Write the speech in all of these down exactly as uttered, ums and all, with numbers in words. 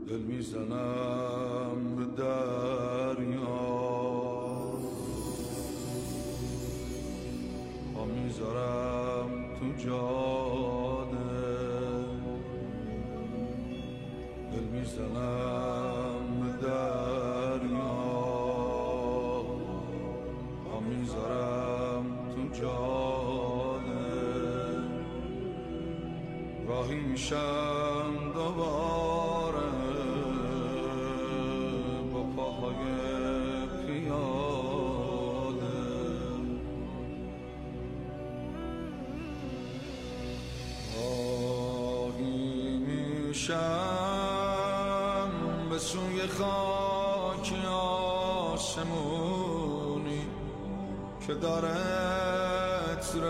دل میزنم به دریا، پا میذارم تو جاده، دل میزنم به دریا، پا میذارم تو جاده، راهی میشم دوباره با پاهای پیاده، راهی میشم به سوی خاک آسمونی که داره عطر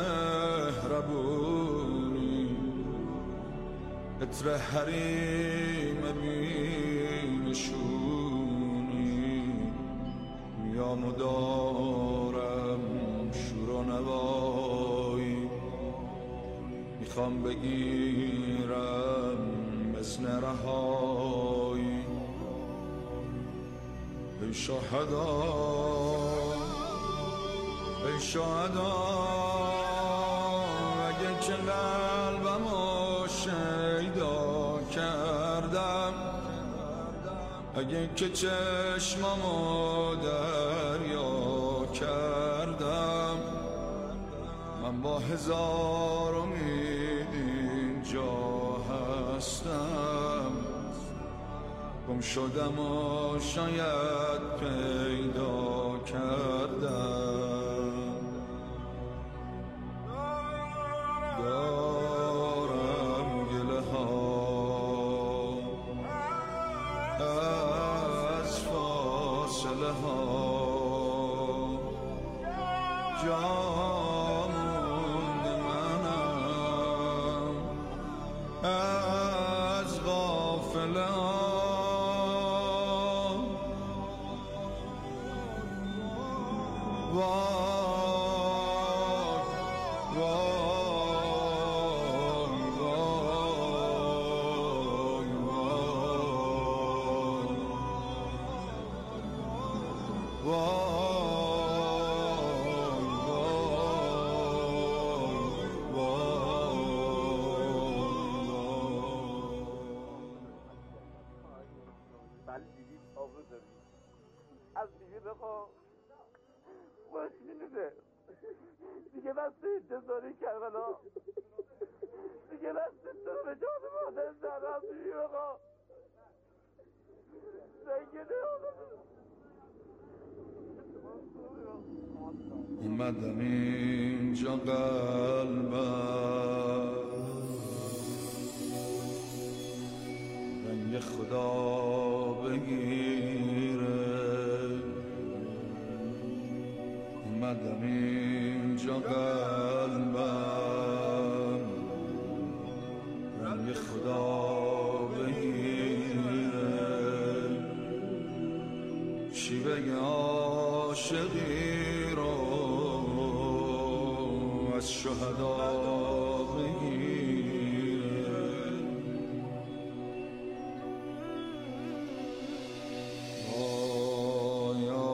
مهربونی، عطر حریم بینشونی، میام و دارم شور و نوایی، میخوام بگیرم مزن رهایی. ای شهدا ای شهدا اگه که قلبمو شیدا کردم، اگه که چشممو دریا کردم، من با هزار امید اینجا هستم، گم شدم و شاید پیدا کردم. دارم گله ها از فاصله ها، جا مونده منم از غافله ها. از دیگه بخوا خوش میدونه دیگه بسته انتظاری کربلا، دیگه بسته تو رو به جان مادر زرم دیگه بخوا زنگنه اومدم اینجا قلبم رنگ خدا بگیره، اومدم اینجا قلبم رنگ خدا بگیره، شیوه عاشقی رو از شهدا بگیره. با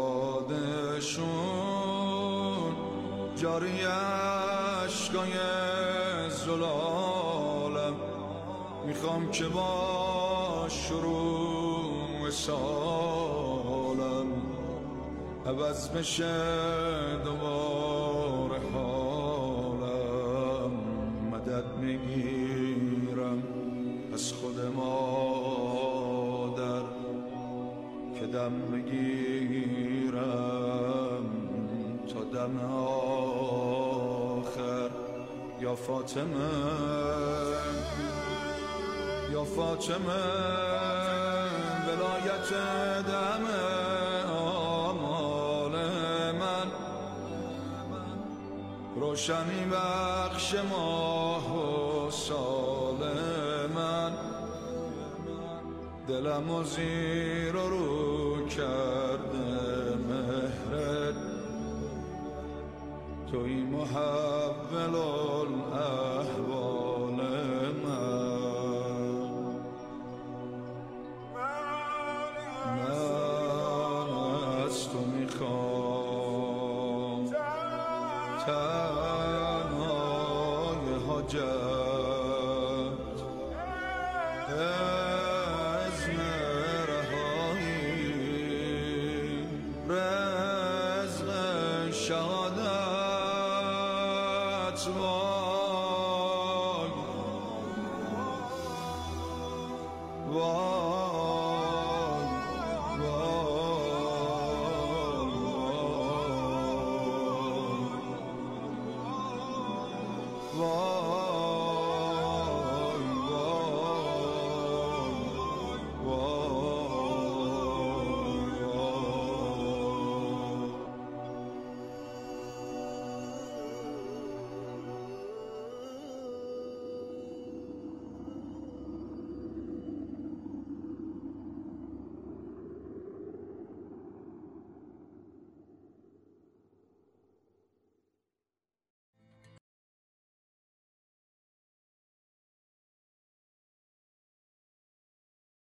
یادشون جاری عشقای زلالم، میخوام که با شروع سالم عوض بشه دوباره حالم، مدد میگیرم از خود مادر که دم بگیرم تا دم آخر. یا فاطمه یا فاطمه ولایت دم آمال من، روشنی بخش ماه و سال من، دلم و زیر و رو کرده مهرت، توی محول الاحوال من. من از تو میخوام تنهای حاجت عزم رهایی رزق شهادت